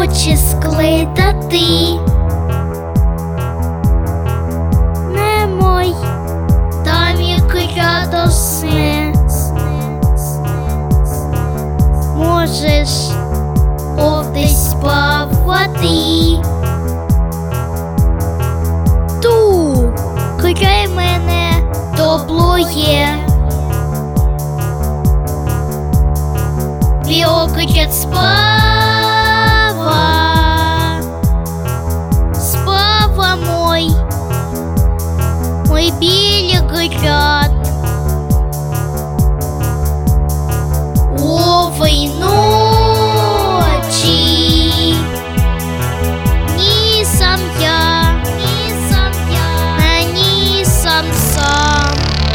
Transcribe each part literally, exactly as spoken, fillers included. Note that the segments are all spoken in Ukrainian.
очі склеїти, немой там як радосне, можеш овдесь плавати. Ту, край мене доблує, Білокричать справа, справа мой, мой білі кричат. О, ночі, ні сам я, ні сам я, на ні сам сам.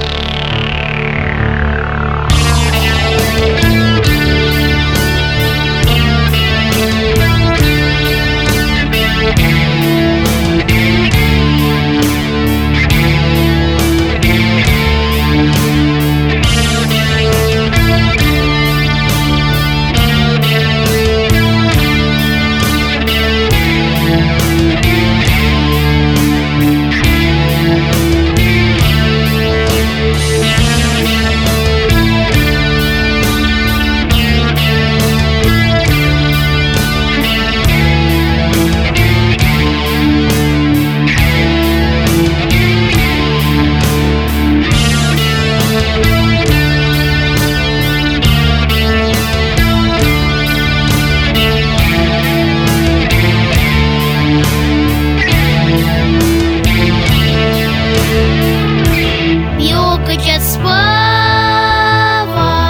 Кричать справа,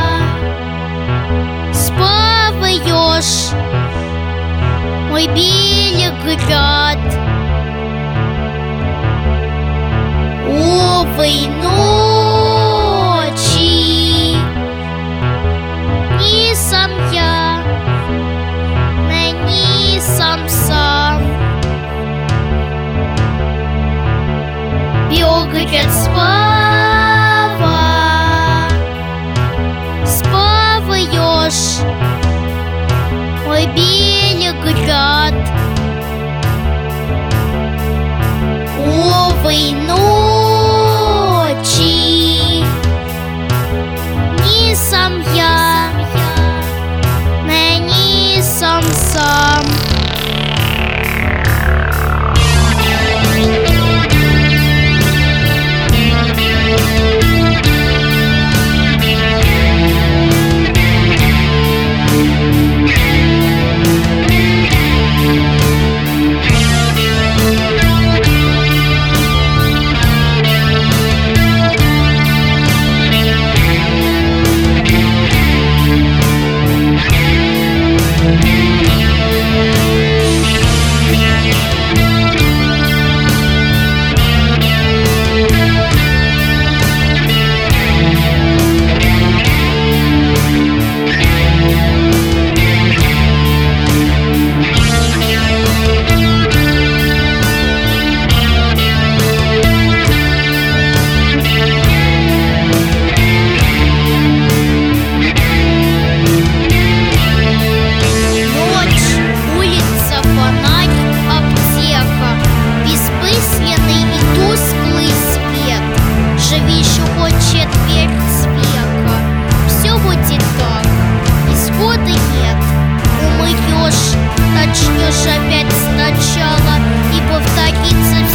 справа ёж, мой білі кричат. О, ночі, ні сам я, не ні сам сам. Біло кричать справа, справа ёж, мой білі кричат. О, ночі, ні сам я, не ні сам сам. Начнешь опять сначала и повторится все.